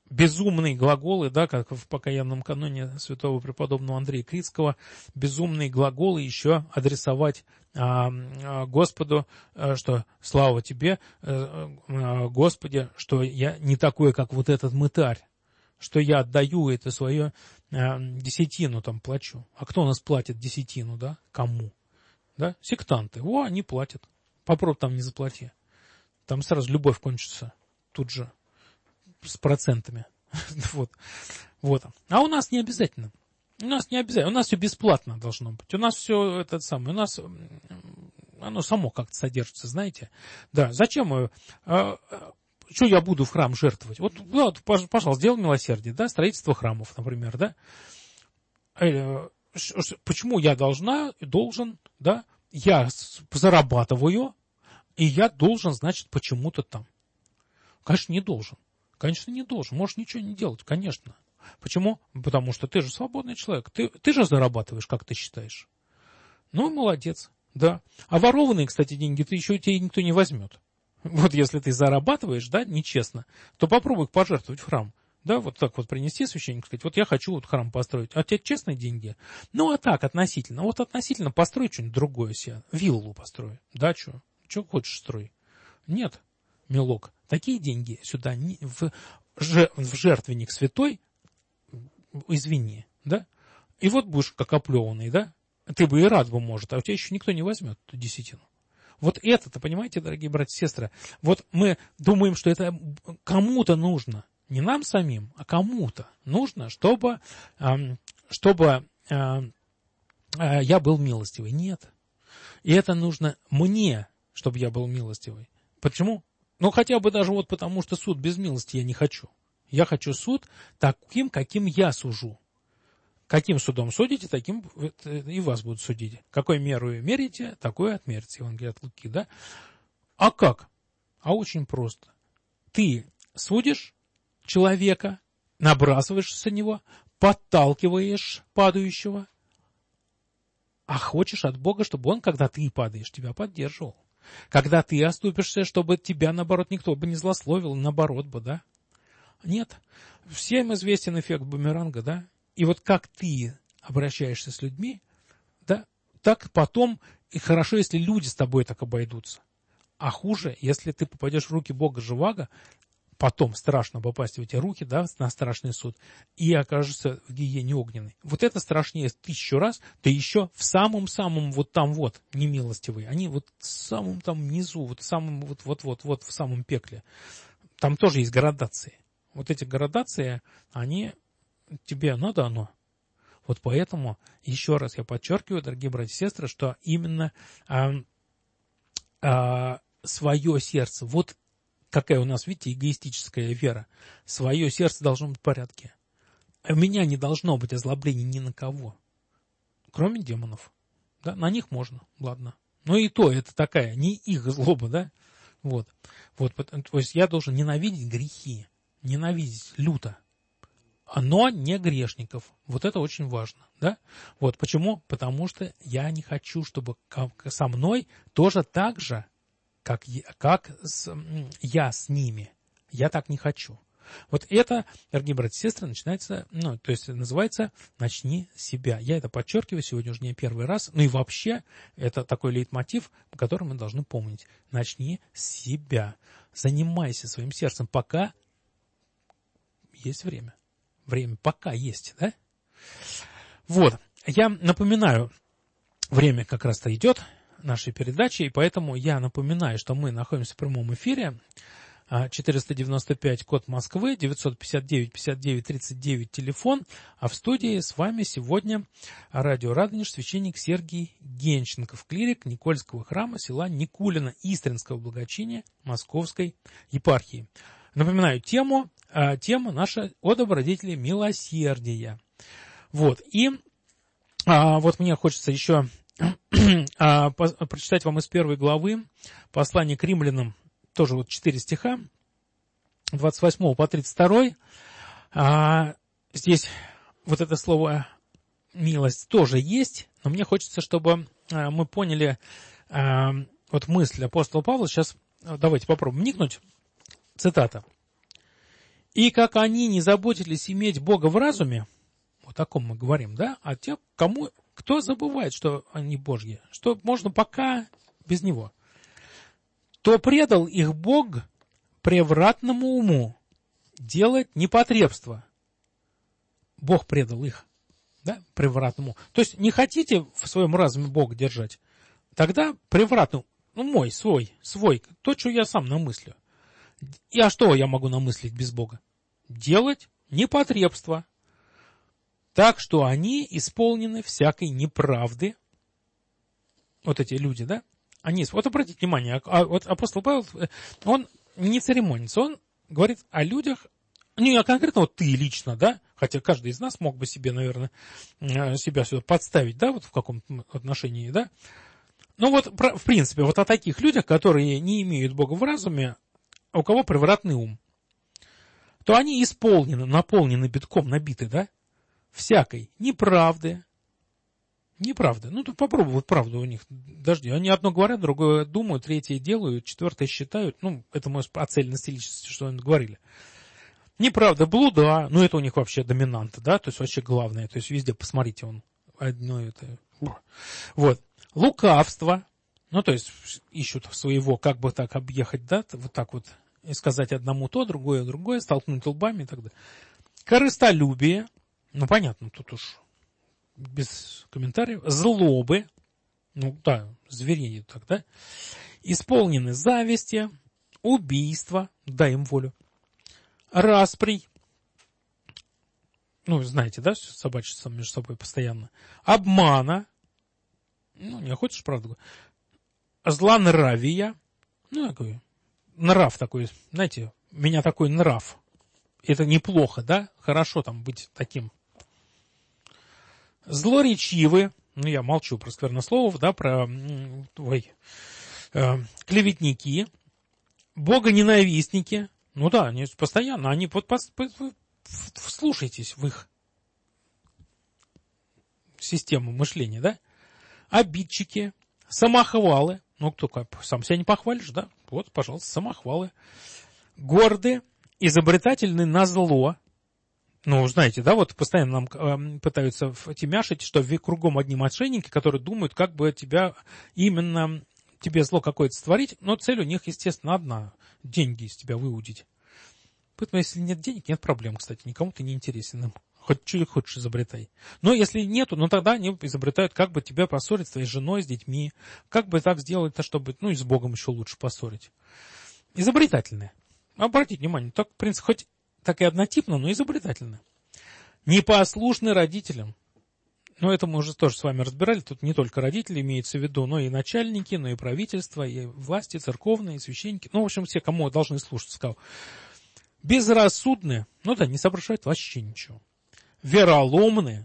безумные глаголы, да, как в покаянном каноне святого преподобного Андрея Критского, безумные глаголы еще адресовать Господу, что слава тебе, Господи, что я не такой, как вот этот мытарь, что я отдаю это свое десятину там плачу. А кто у нас платит десятину, да? Кому? Да? Сектанты. Они платят. Попробуй там не заплати. Там сразу любовь кончится. Тут же. С процентами. Вот. А у нас не обязательно. У нас все бесплатно должно быть. У нас все у нас оно само как-то содержится, знаете. Да, зачем? Что я буду в храм жертвовать? Вот, пожалуйста, сделай милосердие, да, строительство храмов, например, да. Почему я должен, да, я зарабатываю, и я должен, значит, почему-то там. Конечно, не должен. Конечно, не должен. Можешь ничего не делать, конечно. Почему? Потому что ты же свободный человек. Ты же зарабатываешь, как ты считаешь. Ну, молодец, да. А ворованные, кстати, деньги тебе никто не возьмет. Вот если ты зарабатываешь, да, нечестно, то попробуй их пожертвовать в храм. Да, вот так вот принести священнику, сказать, вот я хочу вот храм построить. А у тебя честные деньги? Ну, а так, относительно. Вот относительно построй что-нибудь другое себе. Виллу построй. Да, что? Что хочешь строй? Нет, милок. Такие деньги сюда в жертвенник святой, извини, да? И вот будешь как оплеванный, да? Ты бы и рад бы, может, а у тебя еще никто не возьмет эту десятину. Вот это-то, понимаете, дорогие братья и сестры, вот мы думаем, что это кому-то нужно, не нам самим, а кому-то нужно, чтобы я был милостивый. Нет. И это нужно мне, чтобы я был милостивый. Почему? Ну, хотя бы даже вот потому, что суд без милости я не хочу. Я хочу суд таким, каким я сужу. Каким судом судите, таким и вас будут судить. Какой мерою мерите, такое отмерите. Евангелие от Луки, да? А как? А очень просто. Ты судишь человека, набрасываешься на него, подталкиваешь падающего, а хочешь от Бога, чтобы он, когда ты падаешь, тебя поддерживал. Когда ты оступишься, чтобы тебя, наоборот, никто бы не злословил, наоборот бы, да? Нет. Всем известен эффект бумеранга, да? И вот как ты обращаешься с людьми, да, так потом и хорошо, если люди с тобой так обойдутся. А хуже, если ты попадешь в руки Бога живаго, потом страшно попасть в эти руки, да, на страшный суд, и окажешься в гиене огненной. Вот это страшнее 1000 раз, ты еще в самом-самом вот там вот немилостивый. Они вот в самом там низу, вот в самом вот в самом пекле. Там тоже есть градации. Вот эти градации, они тебе надо оно. Вот поэтому, еще раз я подчеркиваю, дорогие братья и сестры, что именно свое сердце, вот какая у нас, видите, эгоистическая вера, свое сердце должно быть в порядке. У меня не должно быть озлобления ни на кого, кроме демонов. Да? На них можно, ладно. Но и то, это такая, не их злоба, да? Вот. То есть я должен ненавидеть грехи, ненавидеть люто, но не грешников. Вот это очень важно, да? Вот почему? Потому что я не хочу, чтобы со мной тоже так же, как я с ними. Я так не хочу. Вот это, дорогие братья и сестры, начинается, то есть называется «начни с себя». Я это подчеркиваю, сегодня уже не первый раз. Ну и вообще, это такой лейтмотив, который мы должны помнить. Начни с себя. Занимайся своим сердцем, пока есть время. Время пока есть, да? Вот. Я напоминаю, время как раз-то идет нашей передачи, и поэтому я напоминаю, что мы находимся в прямом эфире. 495 код Москвы, 959-59-39 телефон. А в студии с вами сегодня радио Радонеж, священник Сергий Генченков, клирик Никольского храма села Никулино Истринского благочиния Московской епархии. Напоминаю, тема наша о добродетели милосердия. Вот. И вот мне хочется еще прочитать вам из 1 главы послания к римлянам, тоже вот 4 стиха, 28 по 32. Здесь вот это слово «милость» тоже есть, но мне хочется, чтобы мы поняли вот мысль апостола Павла. Сейчас давайте попробуем вникнуть. Цитата. И как они не заботились иметь Бога в разуме, о таком мы говорим, да, а те, кто забывает, что они Божьи, что можно пока без Него, то предал их Бог превратному уму делать непотребство. Бог предал их, да, превратному. То есть не хотите в своем разуме Бога держать, тогда превратному, мой, свой, то, что я сам намыслю. И что я могу намыслить без Бога? Делать непотребство. Так что они исполнены всякой неправды. Вот эти люди, да? Вот обратите внимание, вот апостол Павел, он не церемонится, он говорит о людях, не конкретно вот ты лично, да, хотя каждый из нас мог бы себе, наверное, себя сюда подставить, да, вот в каком-то отношении, да. Ну вот, в принципе, вот о таких людях, которые не имеют Бога в разуме, у кого превратный ум, то они исполнены, наполнены битком, набиты, да, всякой неправды. Неправда. Ну, тут попробуй, вот правда у них. Дожди. Они одно говорят, другое думают, третье делают, четвертое считают. Ну, это может о цельности личности, что они говорили. Неправда, блуда. Ну, это у них вообще доминанта, да, то есть вообще главное. То есть везде, посмотрите, он одно это. Вот. Лукавство. Ну, то есть ищут своего, как бы так объехать, да, вот так вот. И сказать одному то, другое, столкнуть лбами и так далее. Корыстолюбие. Ну, понятно, тут уж без комментариев. Злобы. Ну, да, звереют тогда. Исполнены зависти, убийства, дай им волю. Расприй. Ну, знаете, да, собачатся между собой постоянно. Обмана. Ну, не хочешь, правда. Злонравия. Ну, такой нрав такой, знаете, у меня такой нрав. Это неплохо, да? Хорошо там быть таким. Злоречивы. Ну, я молчу про сквернословов, да, про клеветники. Богоненавистники. Ну да, они постоянно, они вслушайтесь в их систему мышления, да? Обидчики, самохвалы. Ну, кто сам себя не похвалишь, да? Вот, пожалуйста, самохвалы. Горды, изобретательны на зло. Ну, знаете, да, вот постоянно нам пытаются втемяшить, что кругом одни мошенники, которые думают, как бы именно тебе зло какое-то створить, но цель у них, естественно, одна – деньги из тебя выудить. Поэтому, если нет денег, нет проблем, кстати, никому ты не интересен. Хоть что хочешь изобретай. Но если нету, ну тогда они изобретают, как бы тебя поссорить с твоей женой, с детьми, как бы так сделать-то, чтобы, ну и с Богом еще лучше поссорить. Изобретательные. Обратите внимание, так, в принципе, хоть так и однотипно, но изобретательно. Непослушны родителям. Ну, это мы уже тоже с вами разбирали. Тут не только родители имеются в виду, но и начальники, но и правительство, и власти, церковные, и священники. Ну, в общем, все, кому должны слушаться, сказал. Безрассудны. Ну да, не соображают вообще ничего. Вероломны.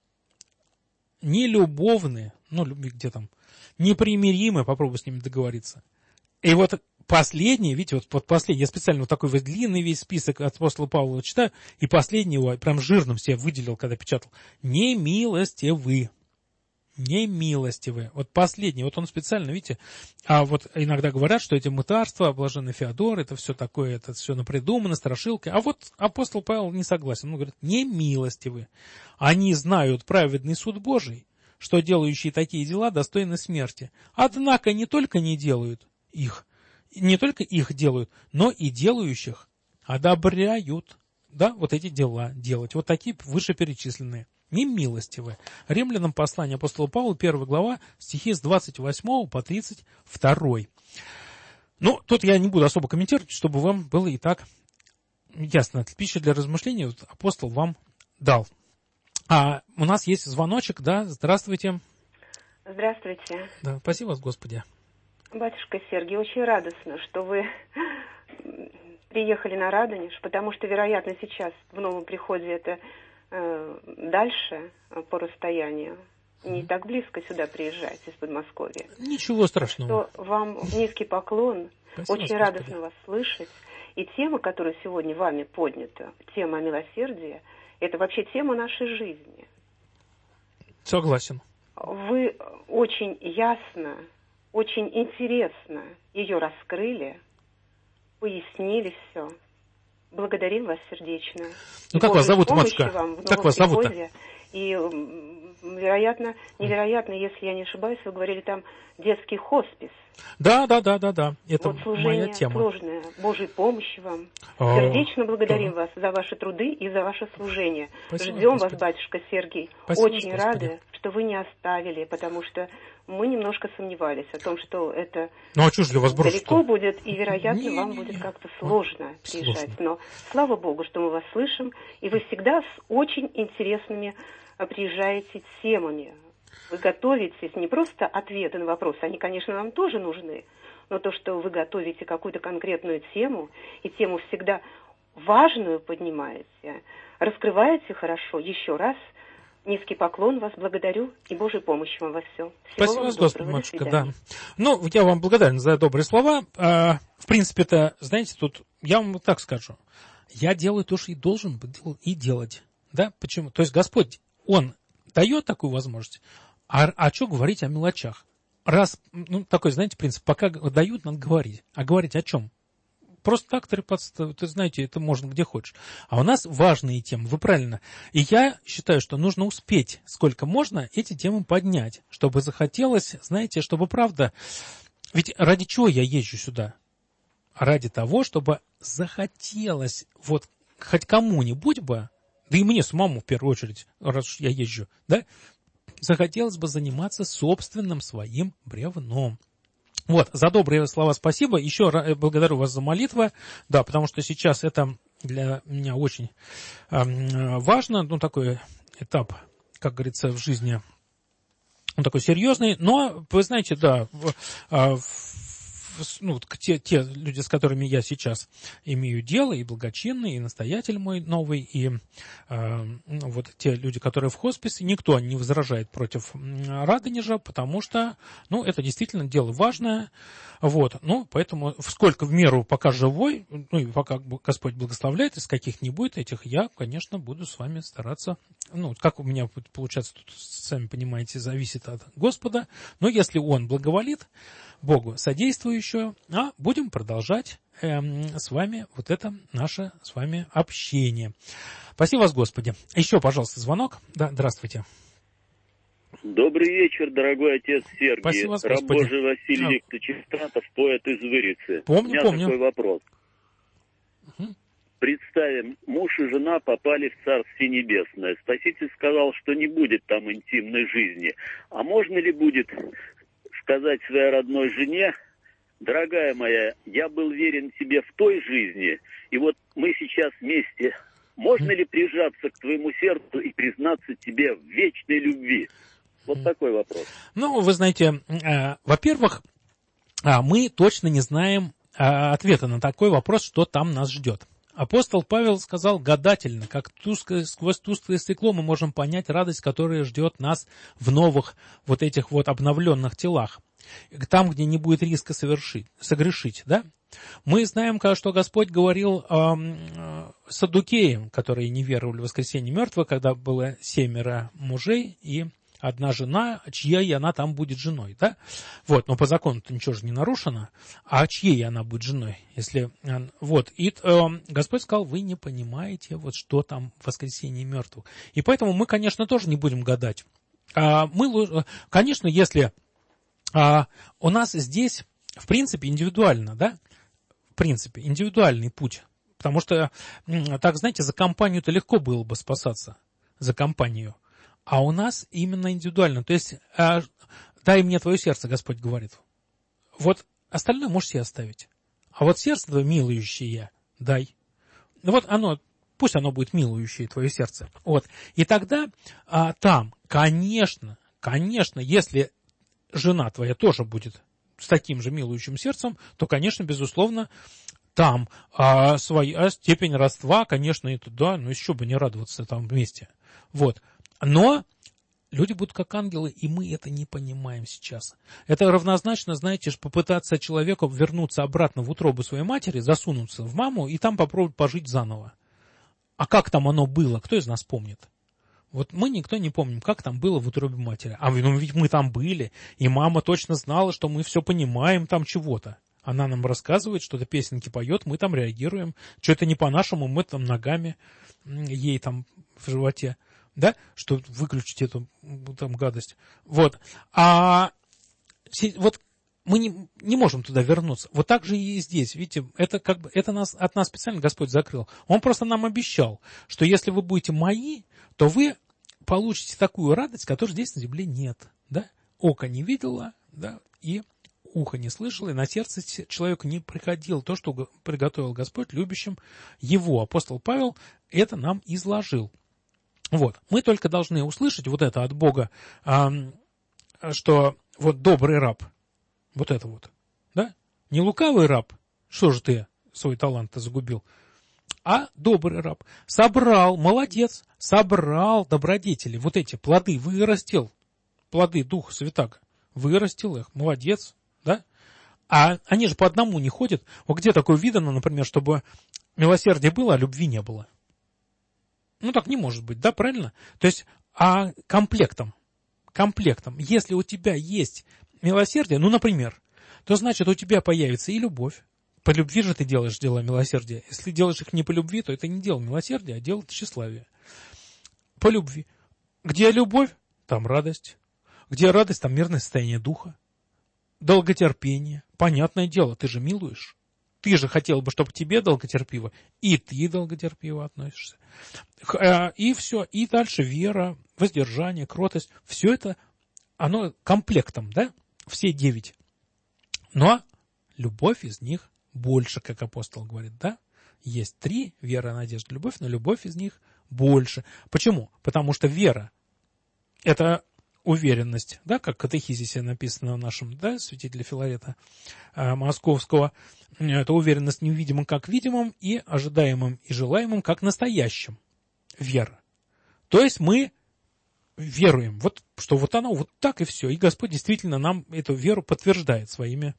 Нелюбовны. Ну, любви где там. Непримиримы. Попробуй с ними договориться. И вот последний, видите, вот последний, я специально вот такой вот длинный весь список от апостола Павла читаю, и последнего прям жирным себе выделил, когда печатал. Немилостивы. Немилостивы. Вот последний, вот он специально, видите, а вот иногда говорят, что эти мытарства, блаженный Феодор, это все такое, это все напридумано, страшилка. А вот апостол Павел не согласен, он говорит, немилостивы. Они знают праведный суд Божий, что делающие такие дела достойны смерти. Однако не только не делают их, не только их делают, но и делающих одобряют, да, вот эти дела делать, вот такие вышеперечисленные. Немилостивы. Римлянам послание апостола Павла, 1 глава, стихи с 28 по 32. Ну, тут я не буду особо комментировать, чтобы вам было и так ясно. Пища для размышлений вот апостол вам дал. А у нас есть звоночек, да, здравствуйте. Здравствуйте. Да, спасибо вас, Господи. Батюшка Сергий, очень радостно, что вы приехали на Радонеж, потому что, вероятно, сейчас в новом приходе это дальше по расстоянию. Не так близко сюда приезжать из Подмосковья. Ничего страшного. Что вам низкий поклон. Спасибо, очень радостно вас слышать. И тема, которая сегодня вами поднята, тема о милосердии, это вообще тема нашей жизни. Согласен. Вы очень ясно, очень интересно ее раскрыли, пояснили все. благодарим вас сердечно. Ну, как вас зовут, помощи матушка? Вам в Как вас зовут-то? И, вероятно, невероятно, если я не ошибаюсь, вы говорили там детский хоспис. Да. Это вот служение моя тема. Сложное. Божьей помощи вам. Сердечно благодарим вас за ваши труды и за ваше служение. Спасибо, Ждем Господи. вас, батюшка Сергий. Спасибо, Очень Господи. рады, что вы не оставили, потому что мы немножко сомневались о том, что это Ну, а чё ж для вас брошу-то? далеко будет, и, вероятно, Не-не-не. вам будет как-то сложно приезжать. Сложно. Но слава Богу, что мы вас слышим, и вы всегда с очень интересными приезжаете темами. Вы готовитесь не просто ответы на вопросы, они, конечно, нам тоже нужны, но то, что вы готовите какую-то конкретную тему, и тему всегда важную поднимаете, раскрываете хорошо, еще раз низкий поклон, вас благодарю, и Божьей помощи вам во всем. Спасибо, Господи, матушка, да. Ну, я вам благодарен за добрые слова. В принципе-то, знаете, тут я вам вот так скажу. Я делаю то, что и должен был и делать. Да, почему? То есть Господь, Он дает такую возможность, а что говорить о мелочах? Раз, ну, такой, знаете, принцип, пока дают, надо говорить. А говорить о чем? Просто так трепаться, знаете, это можно где хочешь. А у нас важные темы, вы правильно. И я считаю, что нужно успеть, сколько можно, эти темы поднять, чтобы захотелось, знаете, чтобы правда... Ведь ради чего я езжу сюда? Ради того, чтобы захотелось вот хоть кому-нибудь бы, да и мне самому в первую очередь, раз уж я езжу, да, захотелось бы заниматься собственным своим бревном. Вот, за добрые слова спасибо. Еще благодарю вас за молитвы. Да, потому что сейчас это для меня очень важно. Ну, такой этап, как говорится, в жизни, он такой серьезный. Но, вы знаете, да, ну, те люди, с которыми я сейчас имею дело, и благочинный, и настоятель мой новый, и вот те люди, которые в хосписе, никто не возражает против Радонежа, потому что, ну, это действительно дело важное, вот, ну, поэтому сколько в меру пока живой, ну, и пока Господь благословляет, из каких не будет этих, я, конечно, буду с вами стараться, ну, как у меня будет получаться, тут, сами понимаете, зависит от Господа, но если Он благоволит, Богу содействующую, а будем продолжать с вами вот это наше с вами общение. Спасибо вас, Господи. Еще, пожалуйста, звонок. Да, здравствуйте. Добрый вечер, дорогой отец Сергий. Спасибо вас, Раб Господи. Божий Василий Викторович Истратов, поэт из Вырицы. Помню, У меня помню. такой вопрос. Представим, муж и жена попали в Царствие Небесное. Спаситель сказал, что не будет там интимной жизни. А можно ли будет сказать своей родной жене: дорогая моя, я был верен тебе в той жизни, и вот мы сейчас вместе. Можно ли прижаться к твоему сердцу и признаться тебе в вечной любви? Вот такой вопрос. Ну, вы знаете, во-первых, мы точно не знаем ответа на такой вопрос, что там нас ждет. Апостол Павел сказал гадательно, как сквозь тусклое стекло мы можем понять радость, которая ждет нас в новых вот этих вот обновленных телах. Там, где не будет риска согрешить, да? Мы знаем, что Господь говорил саддукеям, которые не веровали в воскресение мертвых, когда было 7 мужей и 1 жена, чьей она там будет женой, да? Вот, но по закону-то ничего же не нарушено, а чьей она будет женой, если... Вот, и Господь сказал, вы не понимаете, вот что там в воскресении мертвых. И поэтому мы, конечно, тоже не будем гадать. Конечно, если у нас здесь, в принципе, индивидуально, да? В принципе, индивидуальный путь. Потому что, так, знаете, за компанию-то легко было бы спасаться, за компанию. А у нас именно индивидуально. То есть, дай мне твое сердце, Господь говорит. Вот остальное можешь себе оставить. А вот сердце твое милующее дай. Вот оно, пусть оно будет милующее твое сердце. Вот. И тогда там, конечно, если жена твоя тоже будет с таким же милующим сердцем, то, конечно, безусловно, там своя степень родства, конечно, это да, но еще бы не радоваться там вместе. Вот. Но люди будут как ангелы, и мы это не понимаем сейчас. Это равнозначно, знаете, попытаться человеку вернуться обратно в утробу своей матери, засунуться в маму и там попробовать пожить заново. А как там оно было, кто из нас помнит? Вот мы никто не помним, как там было в утробе матери. А ведь мы там были, и мама точно знала, что мы все понимаем там чего-то. Она нам рассказывает, что-то песенки поет, мы там реагируем. Что-то не по-нашему, мы там ногами ей там в животе. Да? Что выключить эту там гадость. Вот. Вот мы не можем туда вернуться. Вот так же и здесь. Видите, это как бы это от нас специально Господь закрыл. Он просто нам обещал, что если вы будете мои, то вы получите такую радость, которой здесь на земле нет. Да? Око не видело, да, и ухо не слышало, и на сердце человеку не приходило то, что приготовил Господь любящим его. Апостол Павел это нам изложил. Вот. Мы только должны услышать вот это от Бога, что вот добрый раб, вот это вот, да? Не лукавый раб, что же ты свой талант-то загубил, а добрый раб. Собрал, молодец, собрал добродетели, вот эти плоды вырастил, плоды Духа Святаго, вырастил их, молодец, да? А они же по одному не ходят. Вот где такое видано, например, чтобы милосердие было, а любви не было? Ну, так не может быть, да, правильно? То есть, комплектом. Если у тебя есть милосердие, ну, например, то значит у тебя появится и любовь. По любви же ты делаешь дела милосердия. Если делаешь их не по любви, то это не дело милосердия, а дело тщеславия. По любви. Где любовь, там радость. Где радость, там мирное состояние духа. Долготерпение. Понятное дело, ты же милуешь. Ты же хотел бы, чтобы к тебе долготерпиво, и ты долготерпиво относишься. И все. И дальше вера, воздержание, кротость. Все это, оно комплектом, да? Все 9. Но любовь из них больше, как апостол говорит, да? Есть 3, вера, надежда, любовь, но любовь из них больше. Почему? Потому что вера – это уверенность, да, как в катехизисе написано в нашем, да, святителя Филарета Московского, это уверенность невидимым как видимым и ожидаемым и желаемым как настоящим. Вера. То есть мы веруем, вот, что вот оно вот так и все. И Господь действительно нам эту веру подтверждает своими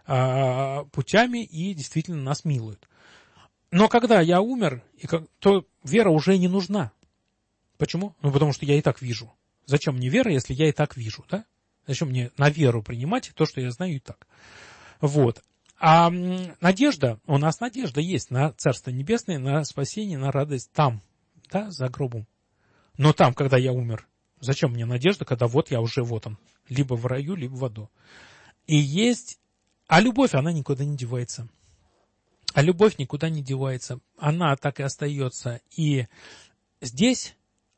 путями и действительно нас милует. Но когда я умер, то вера уже не нужна. Почему? Ну, потому что я и так вижу. Зачем мне вера, если я и так вижу, да? Зачем мне на веру принимать то, что я знаю и так? Вот. А надежда, у нас надежда есть на Царство Небесное, на спасение, на радость там, да, за гробом. Но там, когда я умер, зачем мне надежда, когда вот я уже вот он, либо в раю, либо в аду. И есть, а любовь, она никуда не девается. А любовь никуда не девается. Она так и остается и здесь,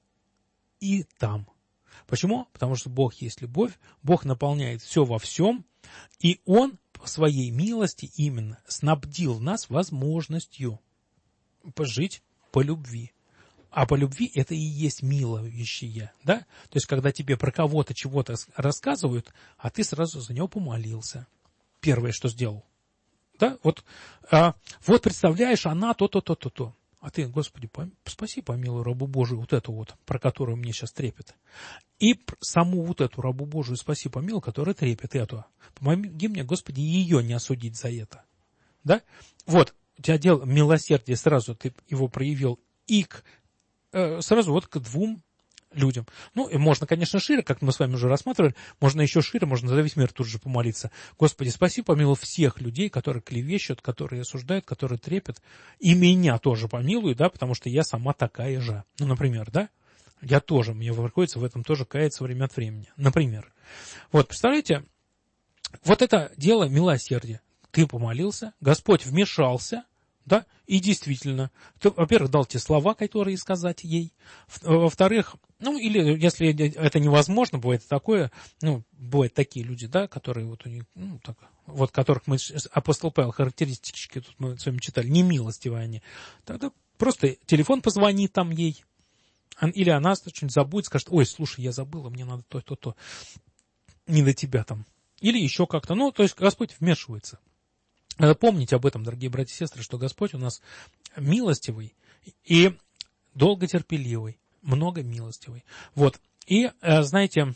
и там. Почему? Потому что Бог есть любовь, Бог наполняет все во всем, и Он по своей милости именно снабдил нас возможностью пожить по любви. А по любви это и есть милующие, да? То есть, когда тебе про кого-то чего-то рассказывают, а ты сразу за него помолился. Первое, что сделал. Да? Вот представляешь, она то. А ты, Господи, спаси, помилуй рабу Божию, вот эту вот, про которую мне сейчас трепет. И саму вот эту рабу Божию спаси, помилуй, которая трепет эту. Помоги мне, Господи, ее не осудить за это. Да? Вот, у тебя дело милосердие, сразу ты его проявил и сразу вот к 2 людям. Ну, и можно, конечно, шире, как мы с вами уже рассматривали, можно еще шире, можно за весь мир тут же помолиться. Господи, спаси, помилуй всех людей, которые клевещут, которые осуждают, которые трепят. И меня тоже помилуй, да, потому что я сама такая же. Ну, например, да? Я тоже, мне приходится в этом тоже каяться время от времени. Например. Вот, представляете, вот это дело милосердия. Ты помолился, Господь вмешался, да, и действительно, ты, во-первых, дал тебе слова, которые сказать ей, во-вторых, ну, или если это невозможно, бывает такое, ну, бывают такие люди, да, которые вот у них, ну, так, вот которых мы, апостол Павел, характеристики тут мы с вами читали, немилостивые они, тогда просто телефон позвонит там ей, или она что-нибудь забудет, скажет, ой, слушай, я забыла, мне надо то, не до тебя там, или еще как-то, ну, то есть Господь вмешивается. Надо помнить об этом, дорогие братья и сестры, что Господь у нас милостивый и долготерпеливый, многомилостивый. Вот. И, знаете,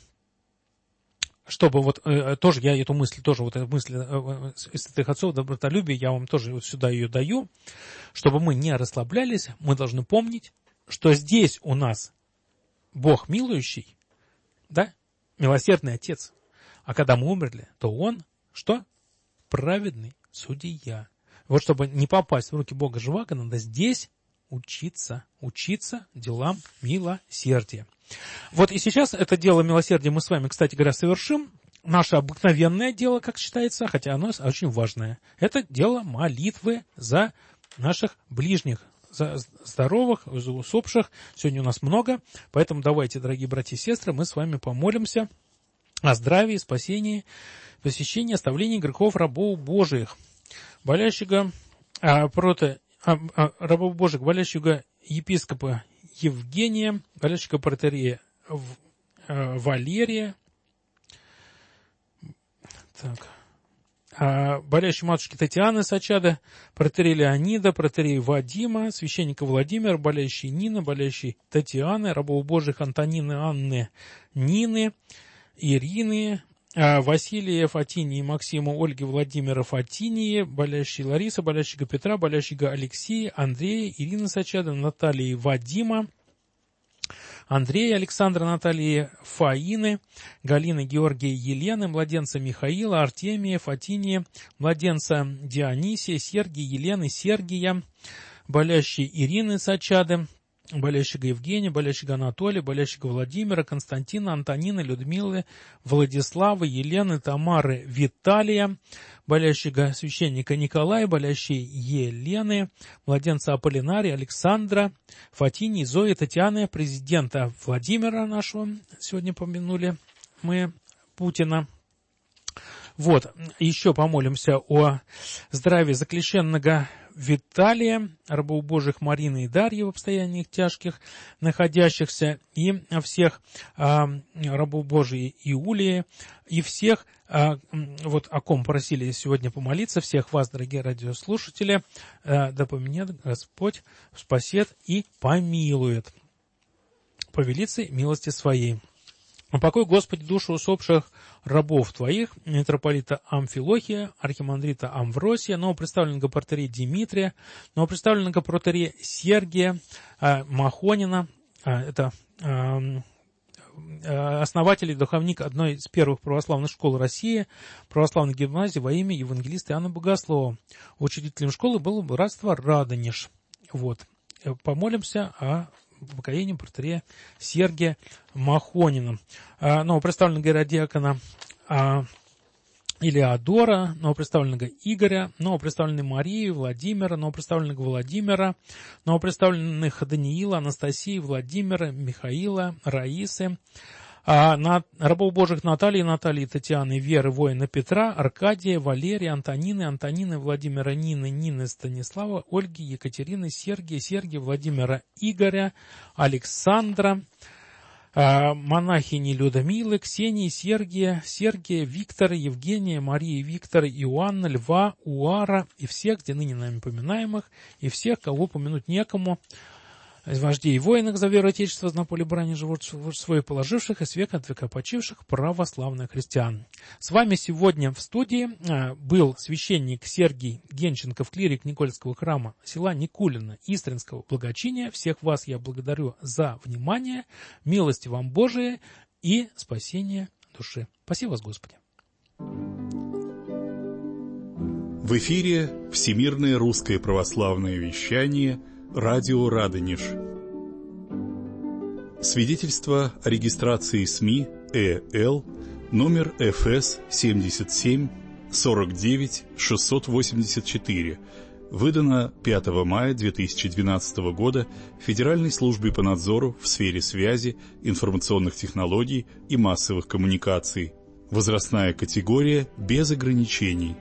чтобы вот тоже я эту мысль, тоже вот эту мысль святых отцов добротолюбия, я вам тоже вот сюда ее даю, чтобы мы не расслаблялись, мы должны помнить, что здесь у нас Бог милующий, да, милосердный Отец, а когда мы умерли, то Он, что? Праведный судья. Вот чтобы не попасть в руки Бога живаго, надо здесь учиться делам милосердия. Вот и сейчас это дело милосердия мы с вами, кстати говоря, совершим. Наше обыкновенное дело, как считается, хотя оно очень важное. Это дело молитвы за наших ближних, за здоровых, за усопших. Сегодня у нас много, поэтому давайте, дорогие братья и сестры, мы с вами помолимся о здравии, спасении, посещении, оставлении грехов рабов Божиих, болящего рабов Божьих, болящего епископа Евгения, болящего протоиерея Валерия, болящей матушки Татьяны Сачада, протоиерея Леонида, протоиерея Вадима, священника Владимира, болящей Нины, болящей Татьяны, рабов Божьих Антонины, Анны, Нины, Ирины, Василия Фатинии, Максима, Ольги, Владимира Фатинии, болящей Ларисы, болящего Петра, болящего Алексея, Андрея, Ирины Сачада, Натальи Вадима, Андрея, Александра, Натальи, Фаины, Галины, Георгия, Елены, младенца Михаила, Артемия, Фатинии, младенца Дионисия, Сергия, Елены, Сергия, болящей Ирины Сачады, болящего Евгения, болящего Анатолия, болящего Владимира, Константина, Антонины, Людмилы, Владиславы, Елены, Тамары, Виталия, болящего священника Николая, болящей Елены, младенца Аполлинария, Александра, Фатинии, Зои, Татьяны, президента Владимира нашего, сегодня помянули мы Путина. Вот, еще помолимся о здравии заключенного Виталия, рабов Божьих Марины и Дарьи в обстояниях тяжких находящихся, и всех рабов Божьих Иулии, и всех, вот о ком просили сегодня помолиться, всех вас, дорогие радиослушатели, да поменяет Господь, спасет и помилует по велице милости своей. Упокой, Господи, душу усопших рабов Твоих, митрополита Амфилохия, архимандрита Амвросия, новоприставленного протоиерея Димитрия, новоприставленного протоиерея Сергия Махонина, это основатель и духовник одной из первых православных школ России, православной гимназии во имя евангелиста Иоанна Богослова. Учредителем школы было братство Радонеж. Вот. Помолимся о покоении протоиерея Сергия Махонина, новоприставленного иеродиакона Илеодора, новоприставленного Игоря, новоприставленной Марии, Владимира, новоприставленного Владимира, новоприставленных Даниила, Анастасии, Владимира, Михаила, Раисы, рабов Божьих Натальи, Татьяны, Веры, воина Петра, Аркадия, Валерия, Антонины, Владимира, Нины, Станислава, Ольги, Екатерины, Сергия, Владимира, Игоря, Александра, монахини Людмилы, Ксении, Сергия, Виктора, Евгения, Марии, Виктора, Иоанна, Льва, Уара и всех, где ныне нами поминаемых, и всех, кого помянуть некому, из вождей и воинов за веру Отечества на поле брани живут свои положивших и с века от века почивших православных христиан. С вами сегодня в студии был священник Сергий Генченков, клирик Никольского храма села Никулино Истринского благочиния. Всех вас я благодарю за внимание, милости вам Божией и спасение души. Спаси вас, Господи. В эфире Всемирное русское православное вещание «Радио Радонеж». Свидетельство о регистрации СМИ ЭЛ номер ФС 77 49 684, выдано 5 мая 2012 года Федеральной службой по надзору в сфере связи, информационных технологий и массовых коммуникаций. Возрастная категория без ограничений.